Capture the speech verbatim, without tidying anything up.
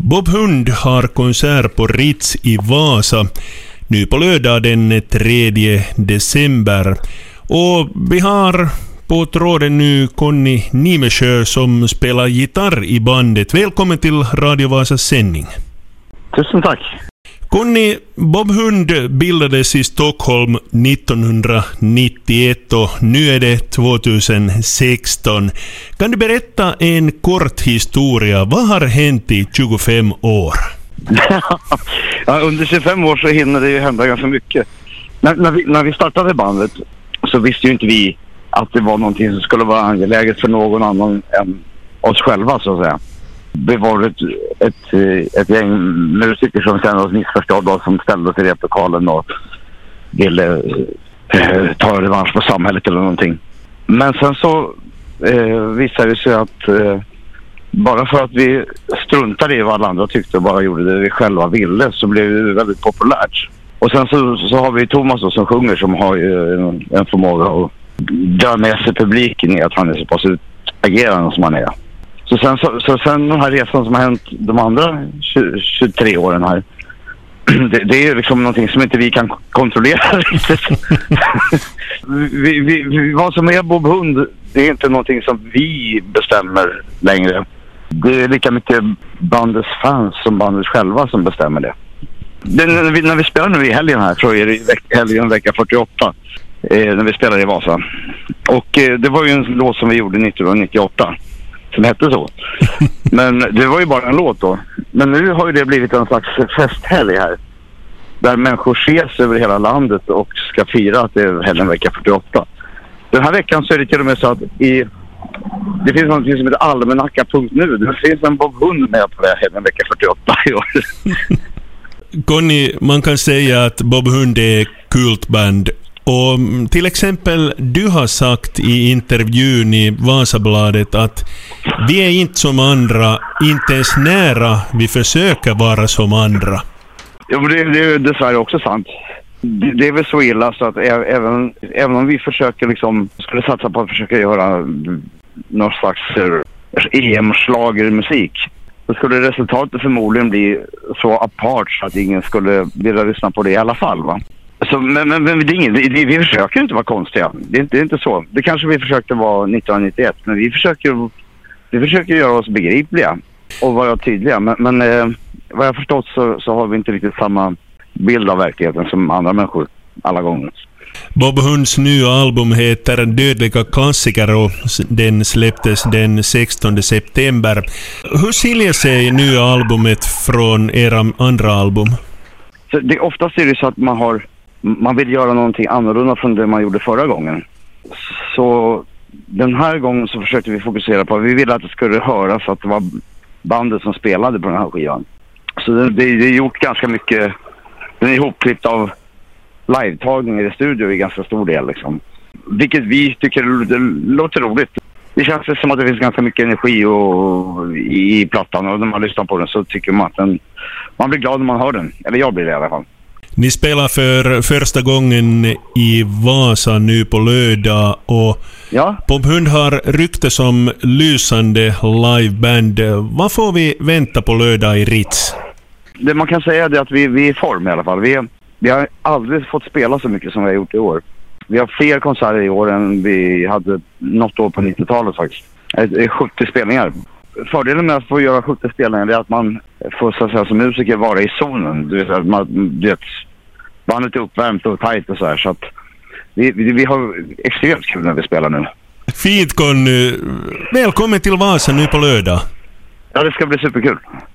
Bob Hund har konsert på Ritz i Vasa nu på lördag den tredje december. Och vi har på tråden nu Conny Nimesjö som spelar gitarr i bandet. Välkommen till Radio Vasas sändning. Tusen tack. Conny, Bob Hund bildades i Stockholm nittonhundranittioett och nu är det tjugohundrasexton. Kan du berätta en kort historia? Vad har hänt i tjugofem år? Ja, under tjugofem år så hinner det ju hända ganska mycket. När, när, vi, när vi startade bandet så visste ju inte vi att det var någonting som skulle vara angeläget för någon annan än oss själva, så att säga. Det var ett, ett, ett gäng musiker som kände oss missförstådda, som ställde oss i replokalen och ville eh, ta revansch på samhället eller någonting. Men sen så eh, visade det sig att eh, bara för att vi struntade i vad alla andra tyckte och bara gjorde det vi själva ville, så blev det väldigt populärt. Och sen så, så har vi Thomas då, som sjunger, som har en, en förmåga att dra med sig publiken i att han är så pass utagerande som han är. Så sen, så, så sen den här resan som har hänt de andra tjugo, tjugotre åren här, det, det är ju liksom någonting som inte vi kan kontrollera riktigt. vi, vi, vi, vad som är Bob Hund, det är inte någonting som vi bestämmer längre. Det är lika mycket bandets fans som bandet själva som bestämmer det. det när, vi, när vi spelar nu i helgen här, så är det i veck, helgen vecka fyrtioåtta, eh, när vi spelar i Vasa. Och eh, det var ju en låt som vi gjorde nittonhundranittioåtta. Som hette så. Men det var ju bara en låt då. Men nu har ju det blivit en slags festhelg här. Där människor ses över hela landet och ska fira att det är helgen vecka fyrtioåtta. Den här veckan så är det till och med så att i, det finns något som heter almanacka punkt nu. Det finns en Bob Hund med på det helgen vecka fyrtioåtta i år. Conny, man kan säga att Bob Hund är kultband. Och till exempel, du har sagt i intervjun i Vasabladet att vi är inte som andra, inte ens nära, vi försöker vara som andra. Ja, men det, det är dessvärre också sant. Det, det är väl så illa så att även, även om vi försöker liksom, skulle satsa på att försöka göra någon slags E M-schlagermusik, så skulle resultatet förmodligen bli så apart så att ingen skulle vilja lyssna på det i alla fall, va? Så, men, men, men det är inget, det, vi försöker inte vara konstiga. Det är, inte, det är inte så. Det kanske vi försökte vara nittonhundranittioett, men vi försöker, vi försöker göra oss begripliga och vara tydliga. Men, men eh, vad jag förstått så, så har vi inte riktigt samma bild av verkligheten som andra människor alla gånger. Bob Hunds nya album heter Dödliga klassiker och den släpptes den sextonde september. Hur skiljer sig nya albumet från era andra album? Så det, oftast är det så att man har man vill göra någonting annorlunda från det man gjorde förra gången. Så den här gången så försökte vi fokusera på, vi ville att det skulle höras att det var bandet som spelade på den här skivan. Så det, det, det är gjort ganska mycket, den är ihopklippt av live-tagning i studio i ganska stor del liksom. Vilket vi tycker det låter roligt. Det känns som att det finns ganska mycket energi och, i plattan, och när man lyssnar på den så tycker man att den, man blir glad när man hör den. Eller jag blir det i alla fall. Ni spelar för första gången i Vasa nu på lördag och ja. Bob Hund har rykte som lysande liveband. Vad får vi vänta på lördag i Ritz? Det man kan säga är att vi, vi är i form i alla fall. Vi, vi har aldrig fått spela så mycket som vi har gjort i år. Vi har fler konserter i år än vi hade något år på nittiotalet faktiskt. sjuttio spelningar. Fördelen med att få göra sjuttio spelningar är att man får, så att säga, som musiker vara i zonen. Du vet, att man, du vet, bandet är uppvärmt och tajt och så här. Så att vi, vi, vi har extremt kul när vi spelar nu. Fint, Conny. Välkommen till Vasa nu på lördag. Ja, det ska bli superkul.